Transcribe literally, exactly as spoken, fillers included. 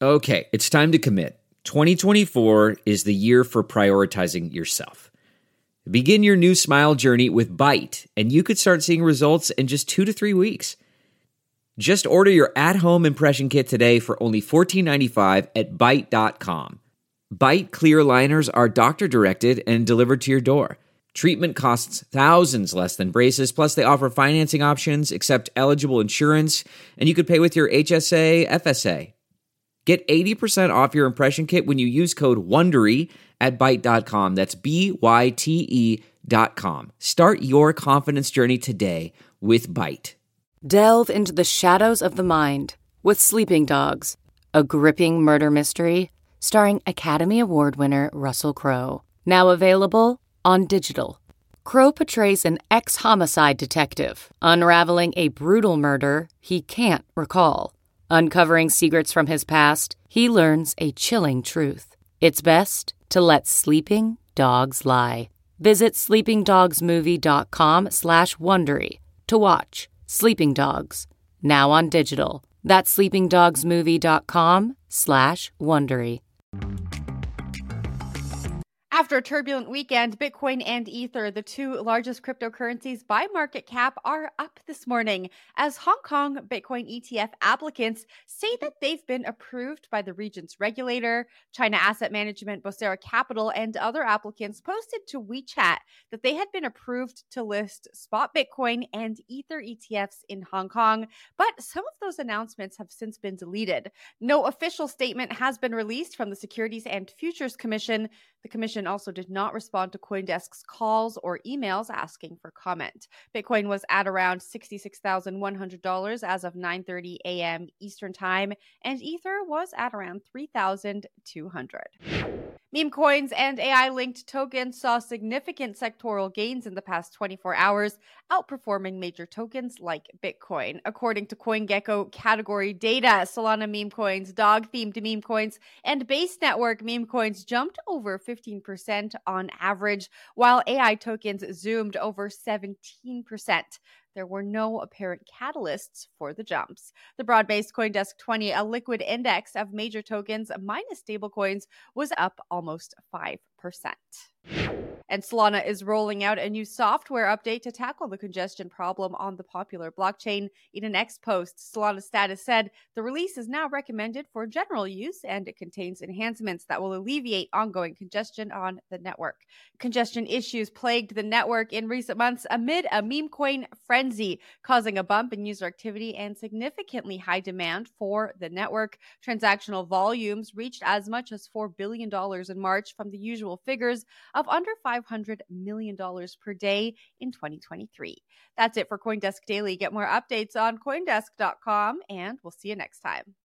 Okay, it's time to commit. twenty twenty-four is the year for prioritizing yourself. Begin your new smile journey with Byte, and you could start seeing results in just two to three weeks. Just order your at-home impression kit today for only fourteen ninety-five at byte dot com. Byte clear aligners are doctor-directed and delivered to your door. Treatment costs thousands less than braces, plus they offer financing options, accept eligible insurance, and you could pay with your H S A, F S A. Get eighty percent off your impression kit when you use code WONDERY at byte dot com. That's B Y T E dot com. Start your confidence journey today with Byte. Delve into the shadows of the mind with Sleeping Dogs, a gripping murder mystery starring Academy Award winner Russell Crowe. Now available on digital. Crowe portrays an ex-homicide detective unraveling a brutal murder he can't recall. Uncovering secrets from his past, he learns a chilling truth. It's best to let sleeping dogs lie. Visit sleepingdogsmovie.com slash Wondery to watch Sleeping Dogs, now on digital. That's sleepingdogsmovie.com slash Wondery. After a turbulent weekend, Bitcoin and Ether, the two largest cryptocurrencies by market cap, are up this morning as Hong Kong Bitcoin E T F applicants say that they've been approved by the region's regulator. China Asset Management, Bosera Capital, and other applicants posted to WeChat that they had been approved to list spot Bitcoin and Ether E T Fs in Hong Kong, but some of those announcements have since been deleted. No official statement has been released from the Securities and Futures Commission. The commission also did not respond to CoinDesk's calls or emails asking for comment. Bitcoin was at around sixty-six thousand one hundred dollars as of nine thirty a.m. Eastern Time, and Ether was at around three thousand two hundred dollars. Meme coins and A I-linked tokens saw significant sectoral gains in the past twenty-four hours, outperforming major tokens like Bitcoin. According to CoinGecko category data, Solana meme coins, dog-themed meme coins, and Base Network meme coins jumped over fifteen percent on average, while A I tokens zoomed over seventeen percent. There were no apparent catalysts for the jumps. The broad-based CoinDesk twenty, a liquid index of major tokens minus stablecoins, was up almost five percent. And Solana is rolling out a new software update to tackle the congestion problem on the popular blockchain. In an X post, Solana Status said the release is now recommended for general use, and it contains enhancements that will alleviate ongoing congestion on the network. Congestion issues plagued the network in recent months amid a meme coin frenzy, causing a bump in user activity and significantly high demand for the network. Transactional volumes reached as much as four billion dollars in March from the usual figures of under five hundred million dollars per day in twenty twenty-three. That's it for CoinDesk Daily. Get more updates on coindesk dot com, and we'll see you next time.